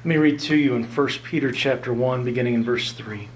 Let me read to you in 1 Peter chapter 1, beginning in verse 3.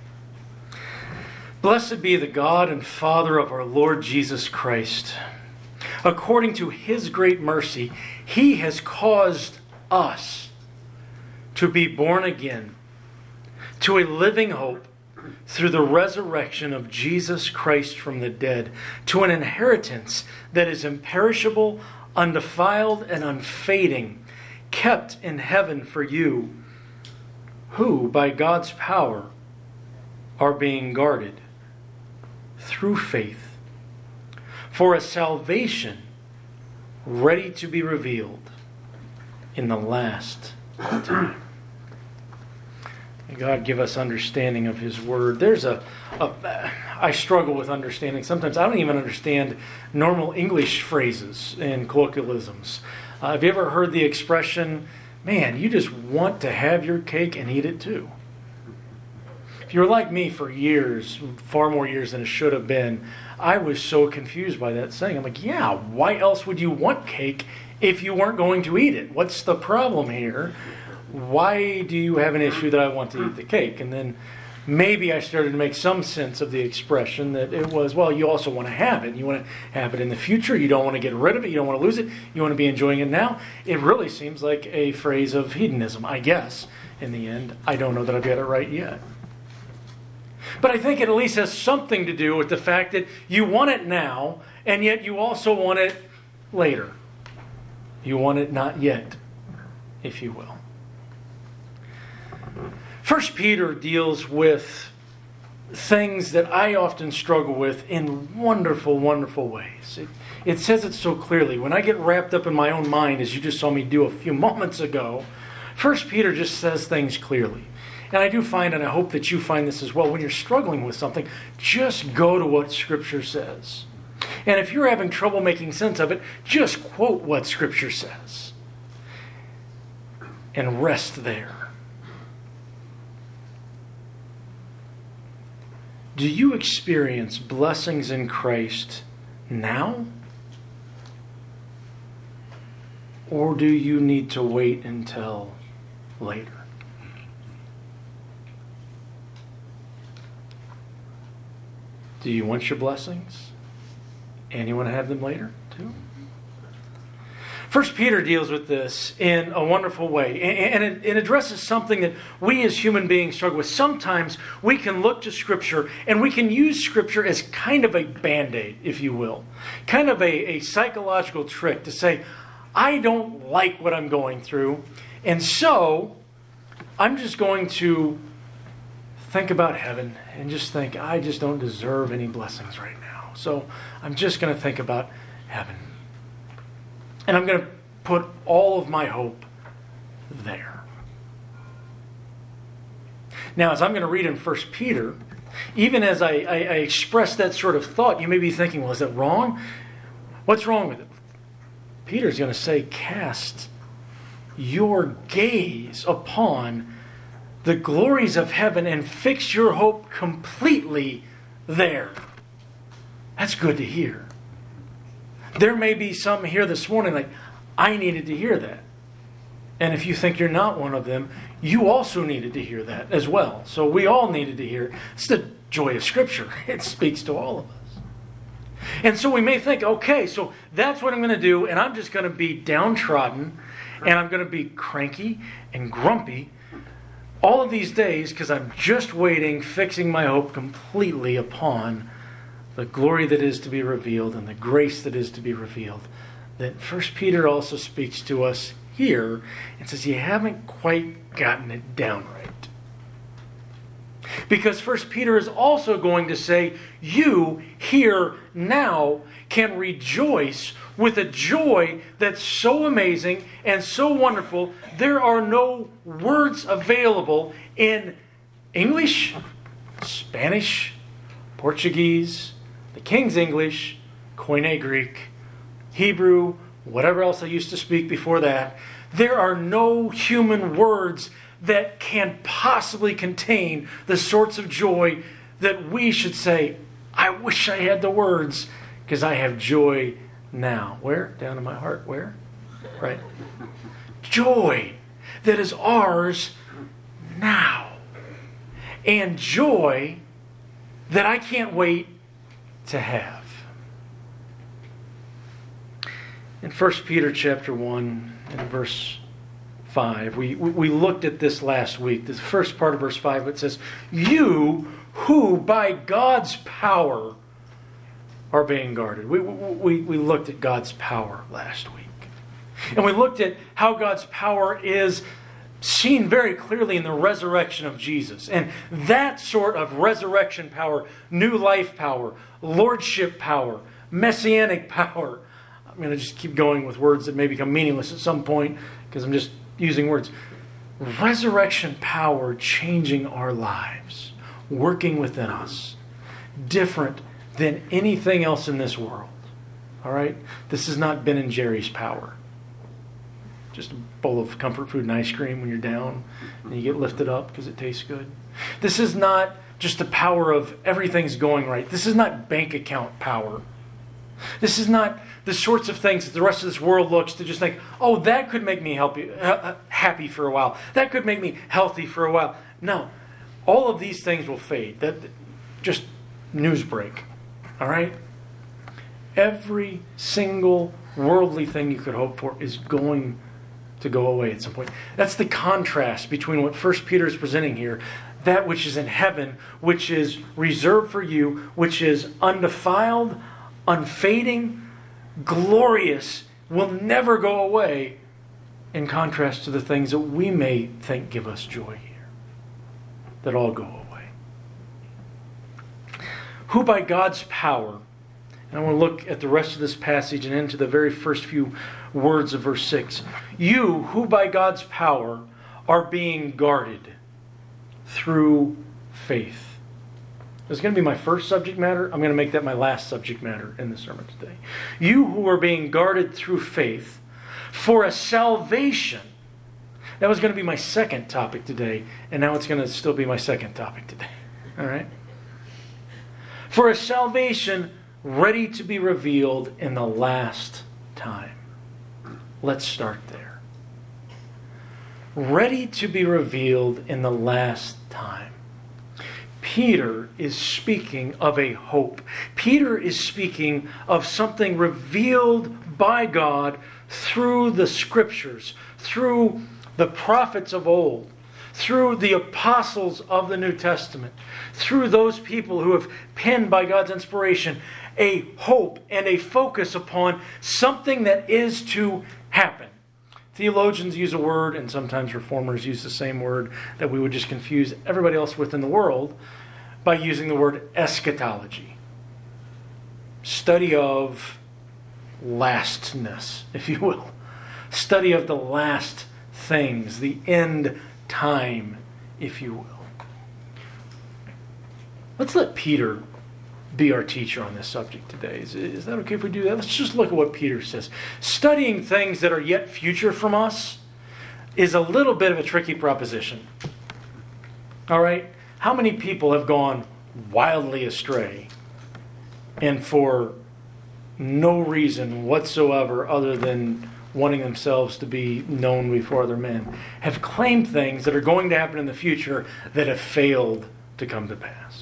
Blessed be the God and Father of our Lord Jesus Christ. According to His great mercy, He has caused us to be born again to a living hope through the resurrection of Jesus Christ from the dead, to an inheritance that is imperishable, undefiled, and unfading, kept in heaven for you, who, by God's power, are being guarded through faith for a salvation ready to be revealed in the last time. May God give us understanding of His Word. I struggle with understanding. Sometimes I don't even understand normal English phrases and colloquialisms. Have you ever heard the expression, man, you just want to have your cake and eat it too? If you were like me for years, far more years than it should have been, I was so confused by that saying. I'm like, yeah, why else would you want cake if you weren't going to eat it? What's the problem here? Why do you have an issue that I want to eat the cake? And then maybe I started to make some sense of the expression that it was, well, you also want to have it. You want to have it in the future. You don't want to get rid of it. You don't want to lose it. You want to be enjoying it now. It really seems like a phrase of hedonism, I guess, in the end. I don't know that I've got it right yet. But I think it at least has something to do with the fact that you want it now, and yet you also want it later. You want it not yet, if you will. 1 Peter deals with things that I often struggle with in wonderful, wonderful ways. It says it so clearly. When I get wrapped up in my own mind, as you just saw me do a few moments ago, 1 Peter just says things clearly. And I do find, and I hope that you find this as well, when you're struggling with something, just go to what Scripture says. And if you're having trouble making sense of it, just quote what Scripture says. And rest there. Do you experience blessings in Christ now? Or do you need to wait until later? Do you want your blessings? And you want to have them later too? 1 Peter deals with this in a wonderful way. And it addresses something that we as human beings struggle with. Sometimes we can look to Scripture and we can use Scripture as kind of a Band-Aid, if you will. Kind of a psychological trick to say, I don't like what I'm going through, and so I'm just going to think about heaven and just think, I just don't deserve any blessings right now. So I'm just going to think about heaven. And I'm going to put all of my hope there. Now, as I'm going to read in 1 Peter, even as I express that sort of thought, you may be thinking, well, is it wrong? What's wrong with it? Peter's going to say, cast your gaze upon the glories of heaven and fix your hope completely there. That's good to hear. There may be some here this morning like, I needed to hear that. And if you think you're not one of them, you also needed to hear that as well. So we all needed to hear it. It's the joy of Scripture. It speaks to all of us. And so we may think, okay, so that's what I'm going to do, and I'm just going to be downtrodden, and I'm going to be cranky and grumpy all of these days because I'm just waiting, fixing my hope completely upon the glory that is to be revealed and the grace that is to be revealed. That 1 Peter also speaks to us here and says, you haven't quite gotten it down right. Because 1 Peter is also going to say, you here now can rejoice with a joy that's so amazing and so wonderful. There are no words available in English, Spanish, Portuguese, the King's English, Koine Greek, Hebrew, whatever else I used to speak before that. There are no human words that can possibly contain the sorts of joy that we should say, I wish I had the words because I have joy now. Where? Down in my heart. Where? Right. Joy. that is ours now. And joy that I can't wait to have. In 1 Peter chapter 1 and verse 5, we looked at this last week. The first part of verse 5, it says, "You who by God's power are being guarded." We looked at God's power last week. And we looked at how God's power is seen very clearly in the resurrection of Jesus. And that sort of resurrection power, new life power, lordship power, messianic power. I'm going to just keep going with words that may become meaningless at some point because I'm just using words. Resurrection power changing our lives, working within us, different than anything else in this world. All right? This is not Ben and Jerry's power. Just a bowl of comfort food and ice cream when you're down and you get lifted up because it tastes good. This is not just the power of everything's going right. This is not bank account power. This is not the sorts of things that the rest of this world looks to just think, oh, that could make me happy for a while. That could make me healthy for a while. No. All of these things will fade. That just news break. All right? Every single worldly thing you could hope for is going to go away at some point. That's the contrast between what 1 Peter is presenting here, that which is in heaven, which is reserved for you, which is undefiled, unfading, glorious, will never go away, in contrast to the things that we may think give us joy here, that all go away. Who by God's power, and I want to look at the rest of this passage and into the very first few words of verse 6. You who by God's power are being guarded through faith. It's going to be my first subject matter. I'm going to make that my last subject matter in the sermon today. You who are being guarded through faith for a salvation. That was going to be my second topic today, and now it's going to still be my second topic today. All right? For a salvation ready to be revealed in the last time. Let's start there. Ready to be revealed in the last time. Peter is speaking of a hope. Peter is speaking of something revealed by God through the Scriptures, through the prophets of old, through the apostles of the New Testament, through those people who have penned by God's inspiration a hope and a focus upon something that is to happen. Theologians use a word, and sometimes reformers use the same word that we would just confuse everybody else with in the world by using the word eschatology. Study of lastness, if you will. Study of the last things, the end time, if you will. Let's let Peter be our teacher on this subject today. Is that okay if we do that? Let's just look at what Peter says. Studying things that are yet future from us is a little bit of a tricky proposition. All right? How many people have gone wildly astray and for no reason whatsoever other than wanting themselves to be known before other men have claimed things that are going to happen in the future that have failed to come to pass?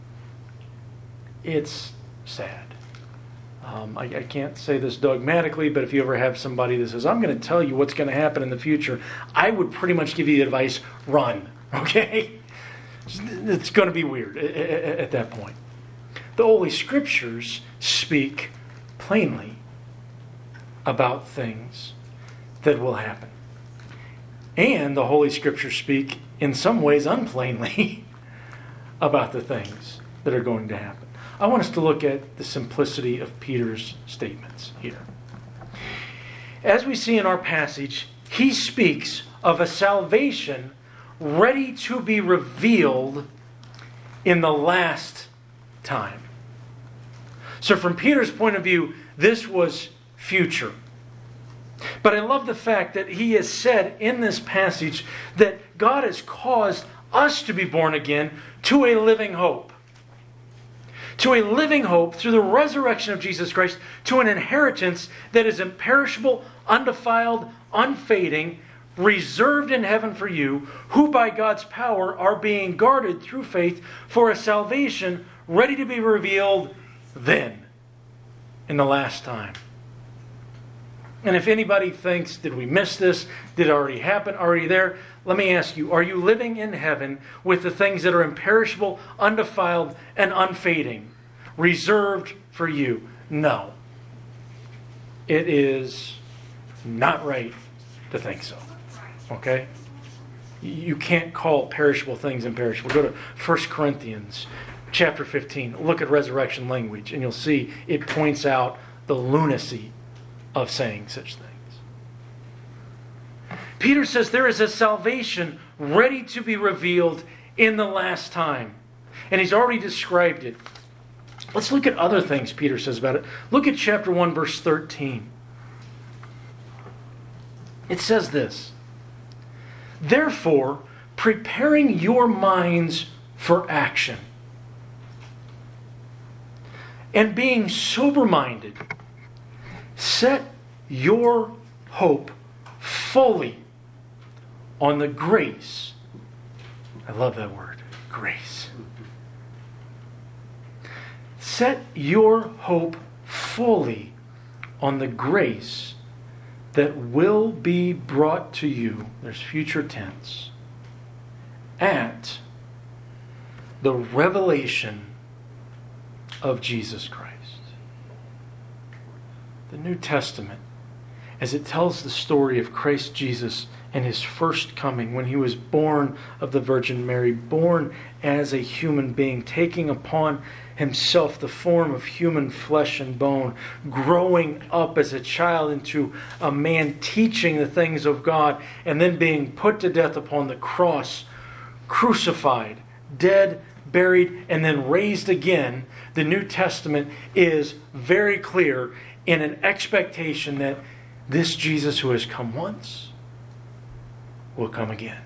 It's sad. I can't say this dogmatically, but if you ever have somebody that says, I'm going to tell you what's going to happen in the future, I would pretty much give you the advice, run, okay? It's going to be weird at that point. The Holy Scriptures speak plainly about things that will happen. And the Holy Scriptures speak in some ways unplainly about the things that are going to happen. I want us to look at the simplicity of Peter's statements here. As we see in our passage, he speaks of a salvation ready to be revealed in the last time. So from Peter's point of view, this was future. But I love the fact that he has said in this passage that God has caused us to be born again to a living hope. To a living hope through the resurrection of Jesus Christ, to an inheritance that is imperishable, undefiled, unfading, reserved in heaven for you, who by God's power are being guarded through faith for a salvation ready to be revealed then, in the last time. And if anybody thinks, did we miss this? Did it already happen? Already there? Let me ask you, are you living in heaven with the things that are imperishable, undefiled, and unfading, reserved for you? No. It is not right to think so. Okay? You can't call perishable things imperishable. Go to 1 Corinthians chapter 15. Look at resurrection language, and you'll see it points out the lunacy of saying such things. Peter says there is a salvation ready to be revealed in the last time. And he's already described it. Let's look at other things Peter says about it. Look at chapter 1, verse 13. It says this: therefore, preparing your minds for action, and being sober-minded, set your hope fully on the grace. I love that word, grace. Set your hope fully on the grace that will be brought to you, there's future tense, at the revelation of Jesus Christ. The New Testament, as it tells the story of Christ Jesus and His first coming, when He was born of the Virgin Mary, born as a human being, taking upon Himself the form of human flesh and bone, growing up as a child into a man, teaching the things of God, and then being put to death upon the cross, crucified, dead, buried, and then raised again. The New Testament is very clear in an expectation that this Jesus who has come once will come again.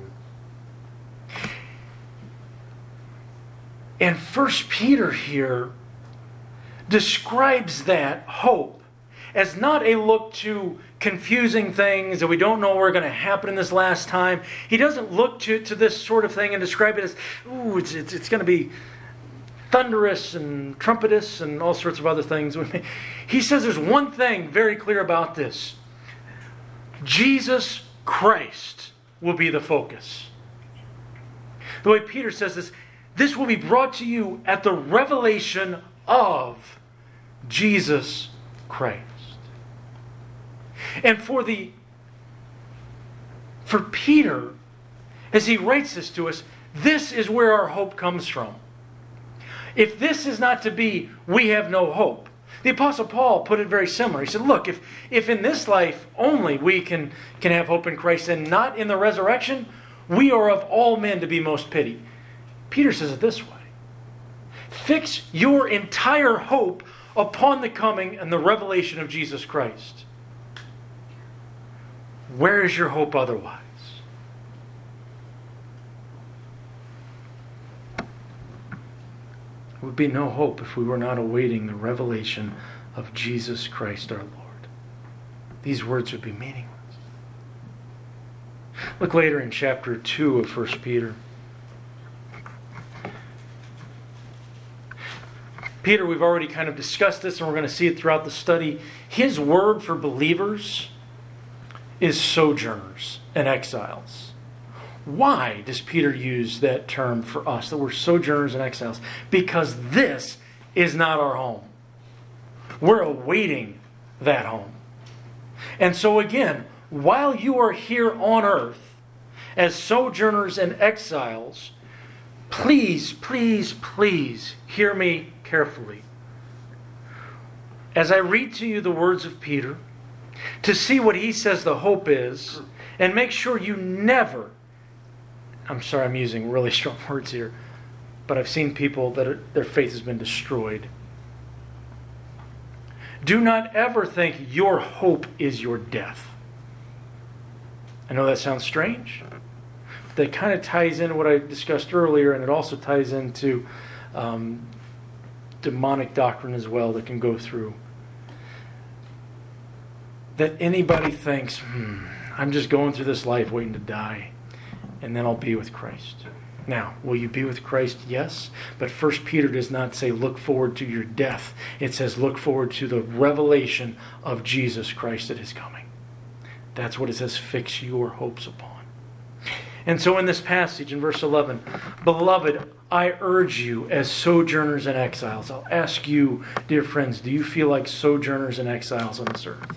And 1 Peter here describes that hope as not a look to confusing things that we don't know are going to happen in this last time. He doesn't look to this sort of thing and describe it as, ooh, it's going to be thunderous and trumpetous and all sorts of other things. He says there's one thing very clear about this. Jesus Christ will be the focus. The way Peter says this will be brought to you at the revelation of Jesus Christ. And for Peter, as he writes this to us, this is where our hope comes from. If this is not to be, we have no hope. The Apostle Paul put it very similar. He said, look, if in this life only we can have hope in Christ and not in the resurrection, we are of all men to be most pitied. Peter says it this way: fix your entire hope upon the coming and the revelation of Jesus Christ. Where is your hope otherwise? There would be no hope if we were not awaiting the revelation of Jesus Christ our Lord. These words would be meaningless. Look later in chapter 2 of 1 Peter. Peter, we've already kind of discussed this, and we're going to see it throughout the study. His word for believers is sojourners and exiles. Why does Peter use that term for us, that we're sojourners and exiles? Because this is not our home. We're awaiting that home. And so again, while you are here on earth as sojourners and exiles, please, please, please hear me carefully. As I read to you the words of Peter, to see what he says the hope is, and make sure you never, I'm sorry I'm using really strong words here, but I've seen people that their faith has been destroyed. Do not ever think your hope is your death. I know that sounds strange. That kind of ties into what I discussed earlier, and it also ties into demonic doctrine as well that can go through. That anybody thinks, I'm just going through this life waiting to die, and then I'll be with Christ. Now, will you be with Christ? Yes. But 1 Peter does not say look forward to your death. It says look forward to the revelation of Jesus Christ that is coming. That's what it says, fix your hopes upon. And so in this passage, in verse 11, beloved, I urge you as sojourners and exiles. I'll ask you, dear friends, do you feel like sojourners and exiles on this earth?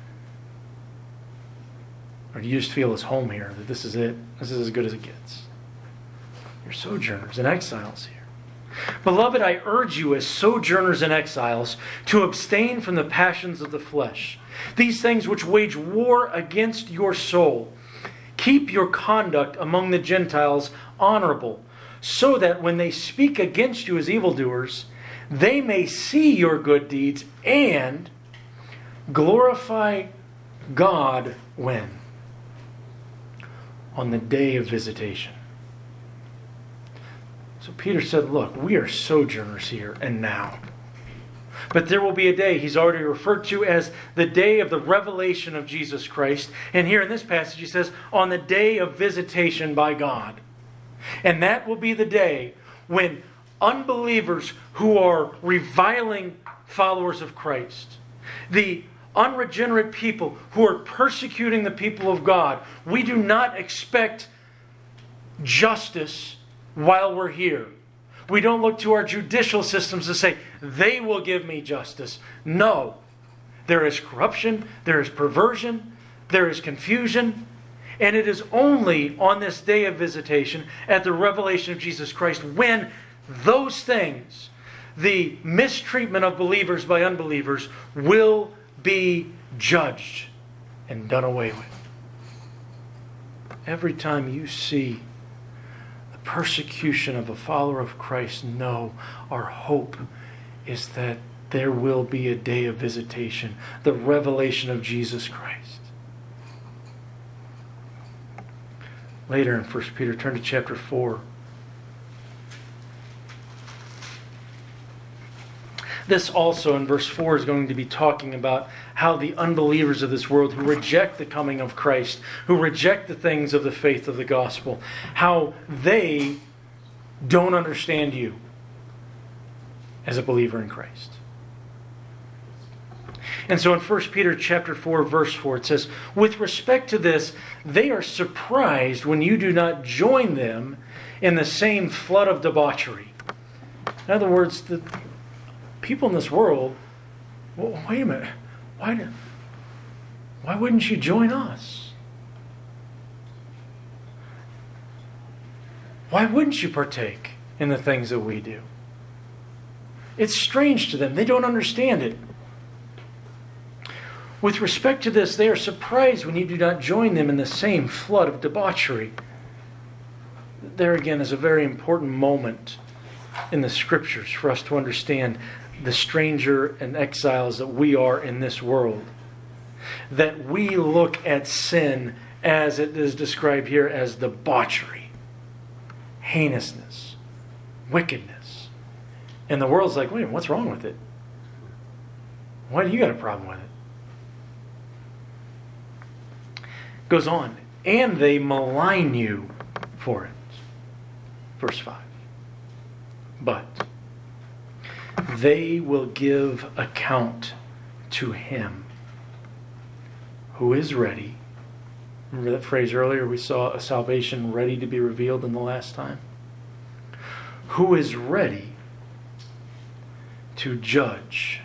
Or do you just feel as home here, that this is it? This is as good as it gets? You're sojourners and exiles here. Beloved, I urge you as sojourners and exiles to abstain from the passions of the flesh, these things which wage war against your soul. Keep your conduct among the Gentiles honorable, so that when they speak against you as evildoers, they may see your good deeds and glorify God when? On the day of visitation. So Peter said, look, we are sojourners here and now. But there will be a day he's already referred to as the day of the revelation of Jesus Christ. And here in this passage he says, on the day of visitation by God. And that will be the day when unbelievers who are reviling followers of Christ, the unregenerate people who are persecuting the people of God, we do not expect justice while we're here. We don't look to our judicial systems to say, they will give me justice. No. There is corruption, there is perversion, there is confusion, and it is only on this day of visitation, at the revelation of Jesus Christ, when those things, the mistreatment of believers by unbelievers, will be judged and done away with. Every time you see the persecution of a follower of Christ, know our hope is that there will be a day of visitation, the revelation of Jesus Christ. Later in 1 Peter, turn to chapter 4. This also in verse 4 is going to be talking about how the unbelievers of this world who reject the coming of Christ, who reject the things of the faith of the gospel, how they don't understand you as a believer in Christ. And so in 1 Peter chapter 4, verse 4, it says, with respect to this, they are surprised when you do not join them in the same flood of debauchery. In other words, the people in this world, well, wait a minute, why wouldn't you join us? Why wouldn't you partake in the things that we do? It's strange to them. They don't understand it. With respect to this, they are surprised when you do not join them in the same flood of debauchery. There again is a very important moment in the Scriptures for us to understand the stranger and exiles that we are in this world. That we look at sin as it is described here as debauchery, heinousness, wickedness. And the world's like, wait, what's wrong with it? Why do you got a problem with it? Goes on, and they malign you for it. Verse 5. But they will give account to him who is ready. Remember that phrase earlier? We saw a salvation ready to be revealed in the last time. Who is ready to judge.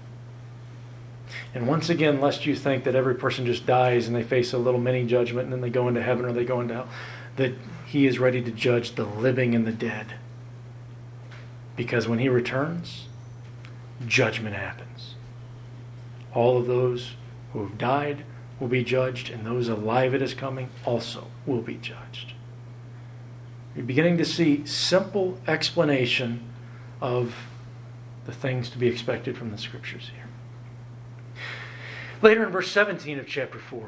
And once again, lest you think that every person just dies and they face a little mini judgment and then they go into heaven or they go into hell, that he is ready to judge the living and the dead. Because when he returns, judgment happens. All of those who have died will be judged, and those alive at his coming also will be judged. You're beginning to see simple explanation of the things to be expected from the Scriptures here. Later in verse 17 of chapter 4.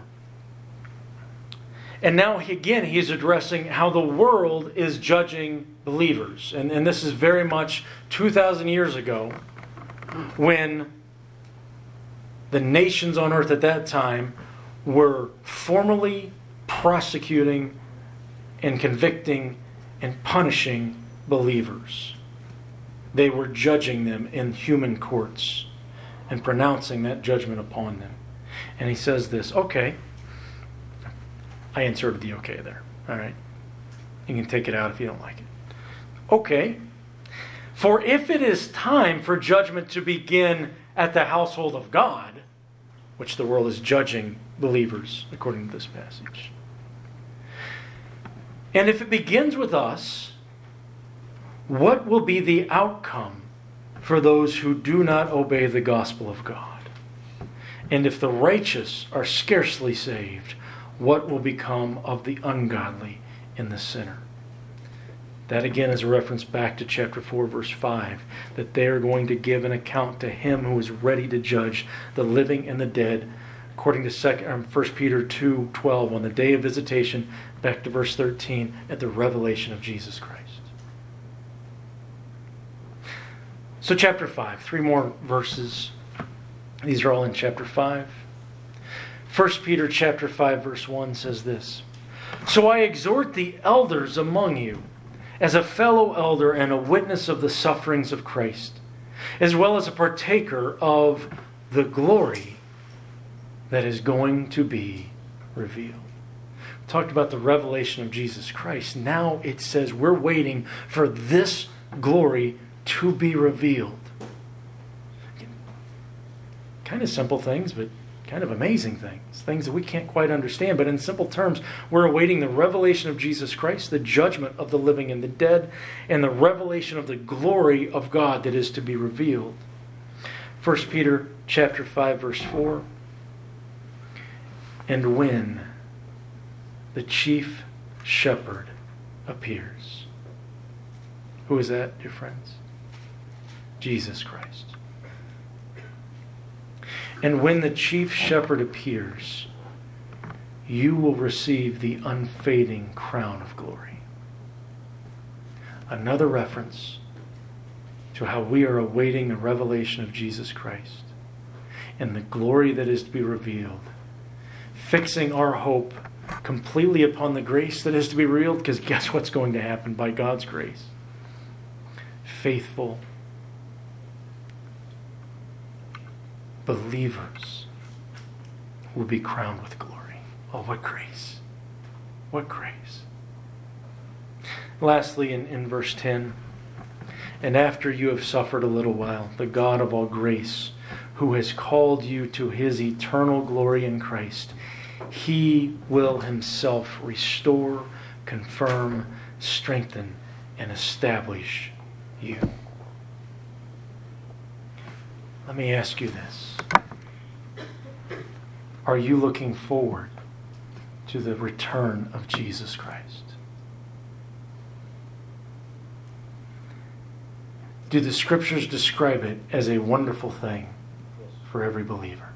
And now he is addressing how the world is judging believers. And this is very much 2,000 years ago when the nations on earth at that time were formally prosecuting and convicting and punishing believers. They were judging them in human courts and pronouncing that judgment upon them. And he says this, okay. I inserted the okay there. All right. You can take it out if you don't like it. Okay. For if it is time for judgment to begin at the household of God, which the world is judging believers according to this passage, and if it begins with us, what will be the outcome for those who do not obey the gospel of God? And if the righteous are scarcely saved, what will become of the ungodly and the sinner? That again is a reference back to chapter 4, verse 5, that they are going to give an account to him who is ready to judge the living and the dead, according to 1 Peter 2:12, on the day of visitation, back to verse 13, at the revelation of Jesus Christ. So chapter 5, 3 more verses. These are all in chapter 5. 1 Peter chapter 5, verse 1 says this, So I exhort the elders among you, as a fellow elder and a witness of the sufferings of Christ, as well as a partaker of the glory that is going to be revealed. We talked about the revelation of Jesus Christ. Now it says we're waiting for this glory to be revealed. Kind of simple things, but kind of amazing things. Things that we can't quite understand. But in simple terms, we're awaiting the revelation of Jesus Christ, the judgment of the living and the dead, and the revelation of the glory of God that is to be revealed. 1 Peter chapter 5, verse 4. And when the chief shepherd appears. Who is that, dear friends? Jesus Christ. And when the chief shepherd appears, you will receive the unfading crown of glory. Another reference to how we are awaiting the revelation of Jesus Christ and the glory that is to be revealed, fixing our hope completely upon the grace that is to be revealed, because guess what's going to happen by God's grace? Faithful believers will be crowned with glory. Oh, what grace. What grace. Lastly, in verse 10, and after you have suffered a little while, the God of all grace, who has called you to his eternal glory in Christ, he will himself restore, confirm, strengthen, and establish you. Let me ask you this. Are you looking forward to the return of Jesus Christ? Do the Scriptures describe it as a wonderful thing for every believer?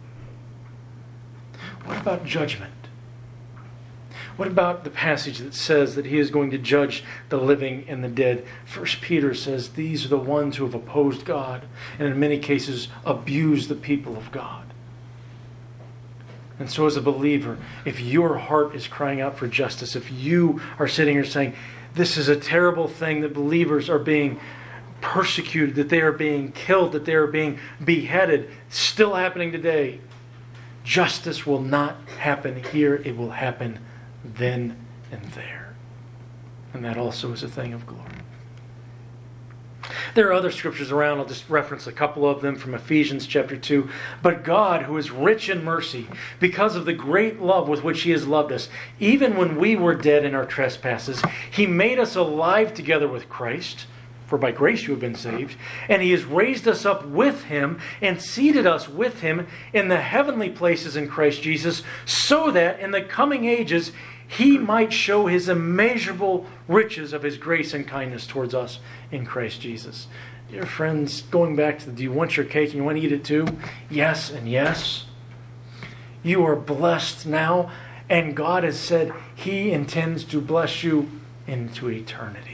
What about judgment? What about the passage that says that he is going to judge the living and the dead? 1 Peter says these are the ones who have opposed God and in many cases abused the people of God. And so as a believer, if your heart is crying out for justice, if you are sitting here saying, this is a terrible thing that believers are being persecuted, that they are being killed, that they are being beheaded, still happening today, justice will not happen here. It will happen then and there. And that also is a thing of glory. There are other scriptures around. I'll just reference a couple of them from Ephesians chapter 2. But God, who is rich in mercy, because of the great love with which he has loved us, even when we were dead in our trespasses, he made us alive together with Christ. For by grace you have been saved. And he has raised us up with him and seated us with him in the heavenly places in Christ Jesus, so that in the coming ages he might show his immeasurable riches of his grace and kindness towards us in Christ Jesus. Dear friends, going back to do you want your cake and you want to eat it too? Yes and yes. You are blessed now, and God has said he intends to bless you into eternity.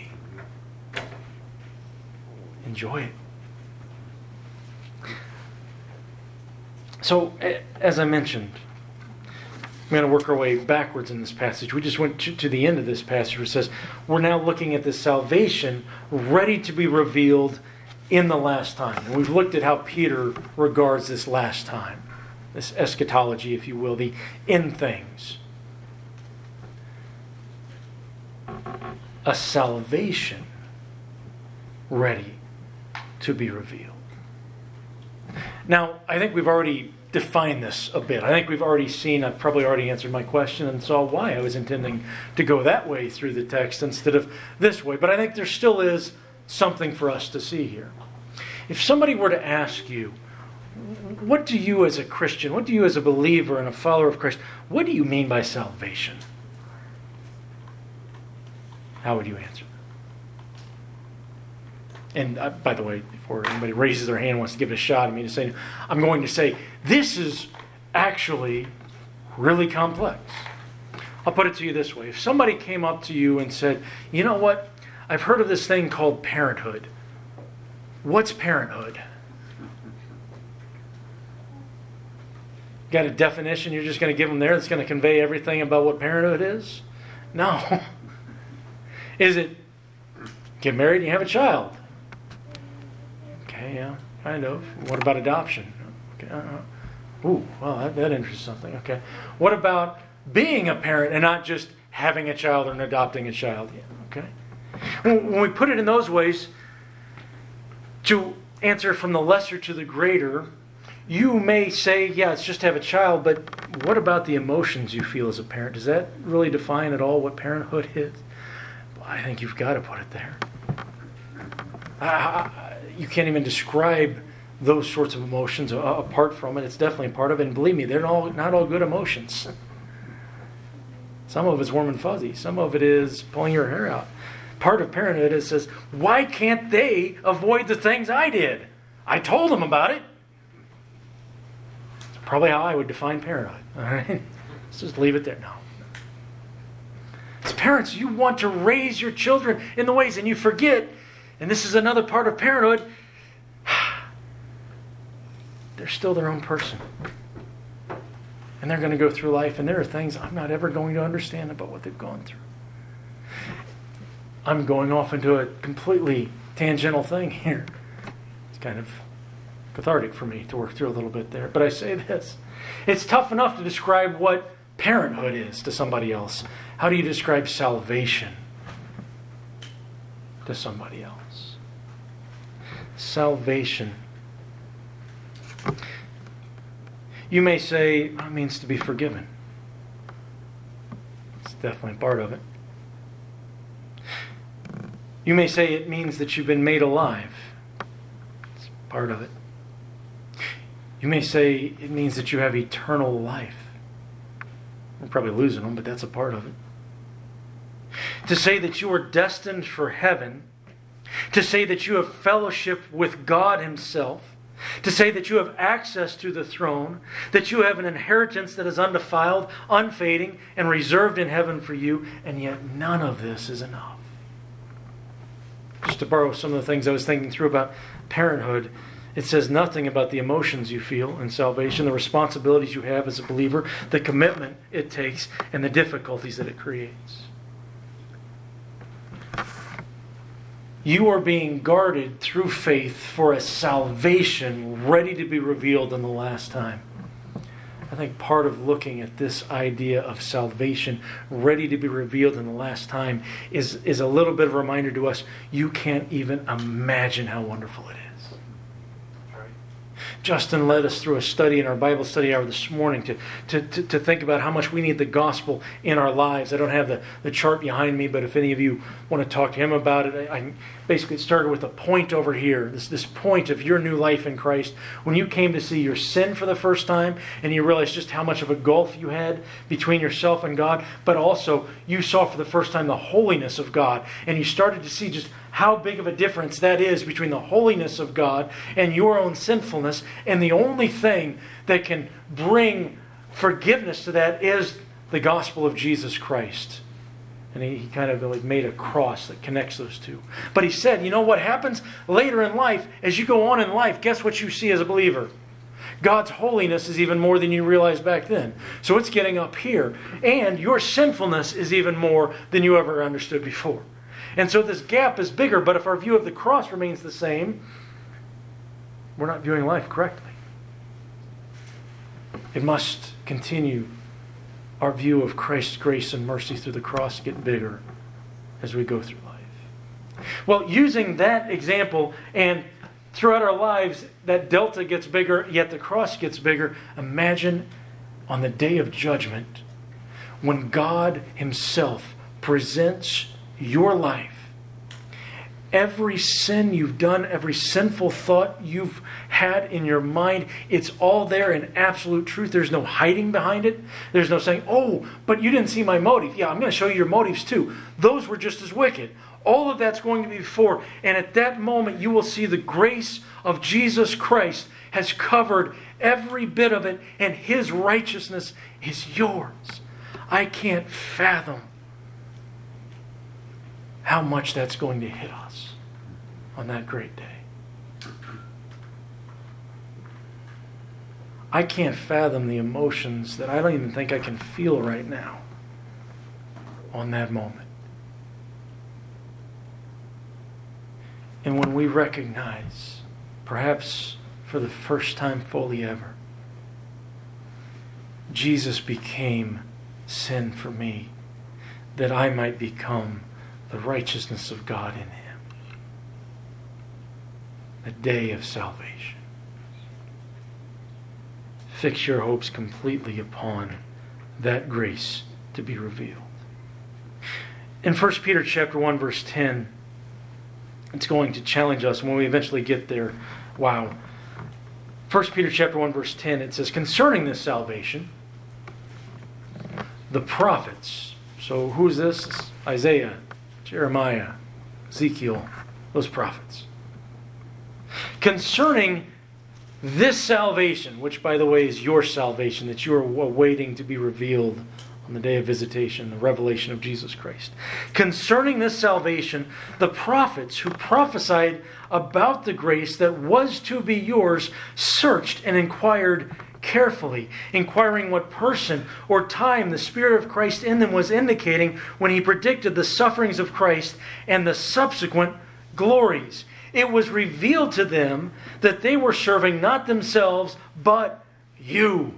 Enjoy it. So, as I mentioned, We're going to work our way backwards in this passage. We just went to the end of this passage where it says, we're now looking at this salvation ready to be revealed in the last time. And we've looked at how Peter regards this last time, this eschatology, if you will, the end things. A salvation ready to be revealed. Now, I think we've already defined this a bit. I think we've already seen, I've probably already answered my question and saw why I was intending to go that way through the text instead of this way. But I think there still is something for us to see here. If somebody were to ask you, what do you as a Christian, what do you as a believer and a follower of Christ, what do you mean by salvation? How would you answer? And by the way, before anybody raises their hand and wants to give it a shot at me to say, I'm going to say, this is actually really complex. I'll put it to you this way. If somebody came up to you and said, you know what, I've heard of this thing called parenthood. What's parenthood? Got a definition you're just going to give them there that's going to convey everything about what parenthood is? No. Is it get married and you have a child? Okay, yeah, kind of. What about adoption? Okay, ooh, well, that interests something. Okay. What about being a parent and not just having a child and adopting a child? Yeah, okay. When we put it in those ways, to answer from the lesser to the greater, you may say, yeah, it's just to have a child, but what about the emotions you feel as a parent? Does that really define at all what parenthood is? Well, I think you've got to put it there. You can't even describe those sorts of emotions apart from it. It's definitely a part of it. And believe me, they're not all good emotions. Some of it's warm and fuzzy. Some of it is pulling your hair out. Part of parenthood is says, why can't they avoid the things I did? I told them about it. It's probably how I would define parenthood. All right? Let's just leave it there. No. As parents, you want to raise your children in the ways, and you forget, and this is another part of parenthood, they're still their own person. And they're going to go through life, and there are things I'm not ever going to understand about what they've gone through. I'm going off into a completely tangential thing here. It's kind of cathartic for me to work through a little bit there. But I say this. It's tough enough to describe what parenthood is to somebody else. How do you describe salvation to somebody else? Salvation. You may say, it means to be forgiven. It's definitely part of it. You may say it means that you've been made alive. It's part of it. You may say it means that you have eternal life. We're probably losing them, but that's a part of it. To say that you are destined for heaven. To say that you have fellowship with God Himself. To say that you have access to the throne. That you have an inheritance that is undefiled, unfading, and reserved in heaven for you. And yet none of this is enough. Just to borrow some of the things I was thinking through about parenthood, it says nothing about the emotions you feel in salvation, the responsibilities you have as a believer, the commitment it takes, and the difficulties that it creates. You are being guarded through faith for a salvation ready to be revealed in the last time. I think part of looking at this idea of salvation ready to be revealed in the last time is a little bit of a reminder to us, you can't even imagine how wonderful it is. Justin led us through a study in our Bible study hour this morning to think about how much we need the gospel in our lives. I don't have the chart behind me, but if any of you want to talk to him about it, I basically started with a point over here, this point of your new life in Christ. When you came to see your sin for the first time and you realized just how much of a gulf you had between yourself and God, but also you saw for the first time the holiness of God, and you started to see just how big of a difference that is between the holiness of God and your own sinfulness. And the only thing that can bring forgiveness to that is the gospel of Jesus Christ. And he kind of like made a cross that connects those two. But he said, you know what happens later in life, as you go on in life, guess what you see as a believer? God's holiness is even more than you realized back then. So it's getting up here. And your sinfulness is even more than you ever understood before. And so this gap is bigger, but if our view of the cross remains the same, we're not viewing life correctly. It must continue. Our view of Christ's grace and mercy through the cross get bigger as we go through life. Well, using that example, and throughout our lives, that delta gets bigger, yet the cross gets bigger. Imagine on the day of judgment, when God Himself presents your life, every sin you've done, every sinful thought you've had in your mind, it's all there in absolute truth. There's no hiding behind it. There's no saying, oh, but you didn't see my motive. Yeah, I'm going to show you your motives too. Those were just as wicked. All of that's going to be before. And at that moment, you will see the grace of Jesus Christ has covered every bit of it, and His righteousness is yours. I can't fathom how much that's going to hit us on that great day. I can't fathom the emotions that I don't even think I can feel right now on that moment. And when we recognize, perhaps for the first time fully ever, Jesus became sin for me, that I might become the righteousness of God in Him. The day of salvation. Fix your hopes completely upon that grace to be revealed. In 1 Peter chapter 1, verse 10, it's going to challenge us when we eventually get there. Wow. 1 Peter chapter 1, verse 10, it says, concerning this salvation, the prophets. So who's this? It's Isaiah, Jeremiah, Ezekiel, those prophets. Concerning this salvation, which by the way is your salvation, that you are awaiting to be revealed on the day of visitation, the revelation of Jesus Christ. Concerning this salvation, the prophets who prophesied about the grace that was to be yours searched and inquired carefully, inquiring what person or time the Spirit of Christ in them was indicating when He predicted the sufferings of Christ and the subsequent glories. It was revealed to them that they were serving not themselves, but you.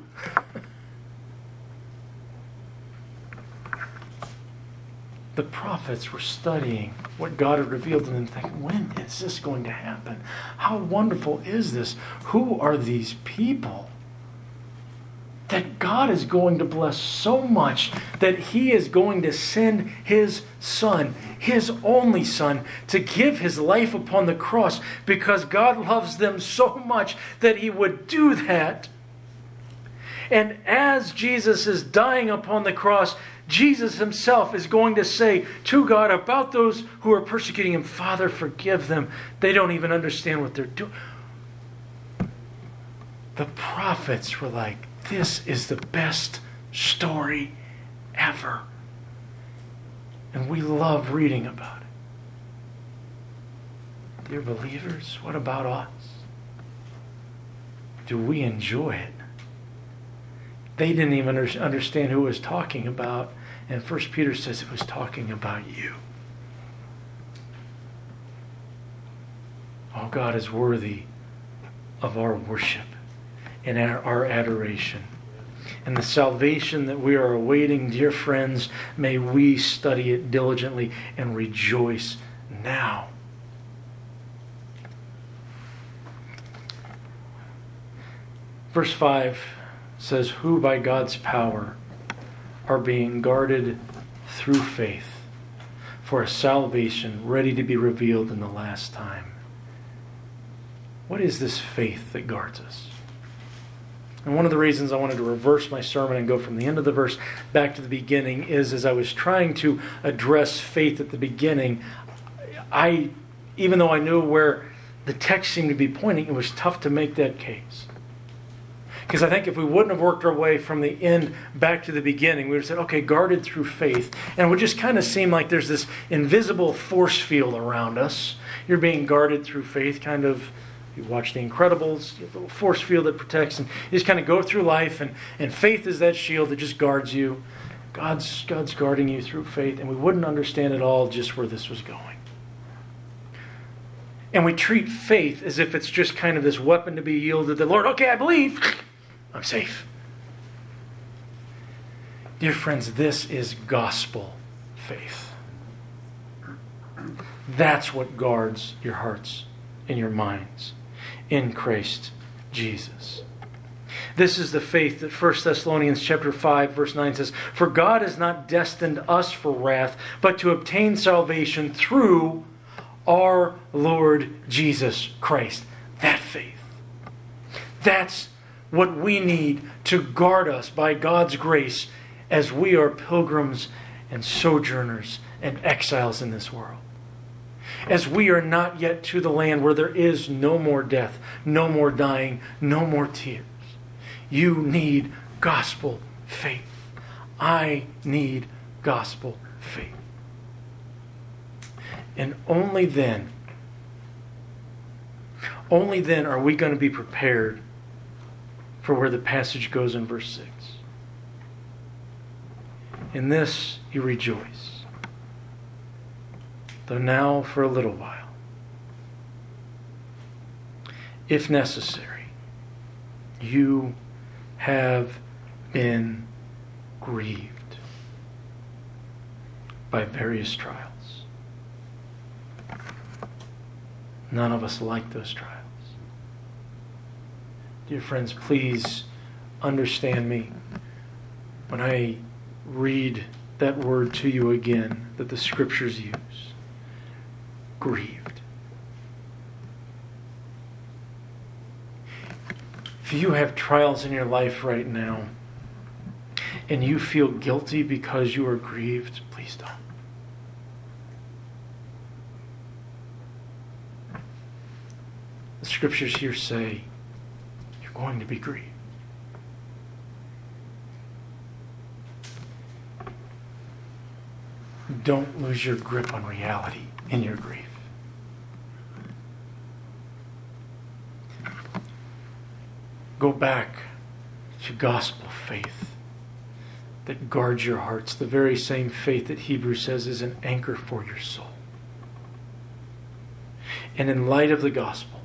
The prophets were studying what God had revealed to them, thinking, when is this going to happen? How wonderful is this? Who are these people that God is going to bless so much that He is going to send His Son, His only Son, to give His life upon the cross because God loves them so much that He would do that. And as Jesus is dying upon the cross, Jesus Himself is going to say to God about those who are persecuting Him, Father, forgive them. They don't even understand what they're doing. The prophets were like, this is the best story ever. And we love reading about it. Dear believers, what about us? Do we enjoy it? They didn't even understand who it was talking about. And 1 Peter says it was talking about you. Oh, God is worthy of our worship and our adoration. And the salvation that we are awaiting, dear friends, may we study it diligently and rejoice now. Verse 5 says, who by God's power are being guarded through faith for a salvation ready to be revealed in the last time. What is this faith that guards us? And one of the reasons I wanted to reverse my sermon and go from the end of the verse back to the beginning is as I was trying to address faith at the beginning, even though I knew where the text seemed to be pointing, it was tough to make that case. Because I think if we wouldn't have worked our way from the end back to the beginning, we would have said, okay, guarded through faith. And it would just kind of seem like there's this invisible force field around us. You're being guarded through faith, kind of, You watch The Incredibles, you have a little force field that protects, and you just kind of go through life, and faith is that shield that just guards you. God's guarding you through faith, and we wouldn't understand at all just where this was going. And we treat faith as if it's just kind of this weapon to be yielded to the Lord. Okay, I believe. I'm safe. Dear friends, this is gospel faith. That's what guards your hearts and your minds in Christ Jesus. This is the faith that 1 Thessalonians chapter 5, verse 9 says, "For God has not destined us for wrath, but to obtain salvation through our Lord Jesus Christ." That faith. That's what we need to guard us by God's grace as we are pilgrims and sojourners and exiles in this world. As we are not yet to the land where there is no more death, no more dying, no more tears. You need gospel faith. I need gospel faith. And only then are we going to be prepared for where the passage goes in verse 6. In this you rejoice, though now for a little while, if necessary, you have been grieved by various trials. None of us like those trials. Dear friends, please understand me when I read that word to you again that the Scriptures use. Grieved. If you have trials in your life right now and you feel guilty because you are grieved, please don't. The Scriptures here say you're going to be grieved. Don't lose your grip on reality in your grief. Go back to gospel faith that guards your hearts, the very same faith that Hebrews says is an anchor for your soul. And in light of the gospel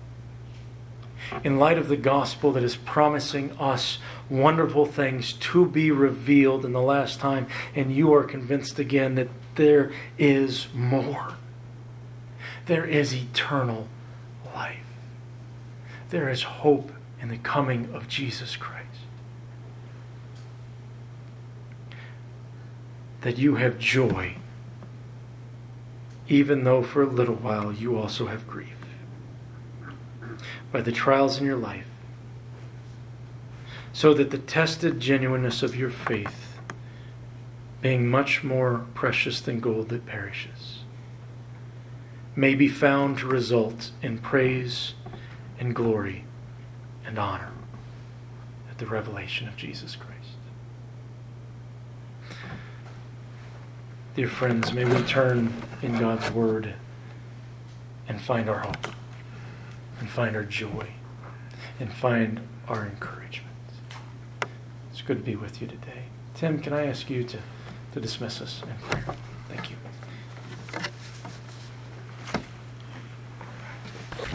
that is promising us wonderful things to be revealed in the last time, and you are convinced again that there is more. There is eternal life. There is hope in the coming of Jesus Christ. That you have joy, even though for a little while you also have grief. By the trials in your life, so that the tested genuineness of your faith, being much more precious than gold that perishes, may be found to result in praise and glory and honor at the revelation of Jesus Christ. Dear friends, may we turn in God's Word and find our hope, and find our joy, and find our encouragement. It's good to be with you today. Tim, can I ask you to dismiss us in prayer? Thank you.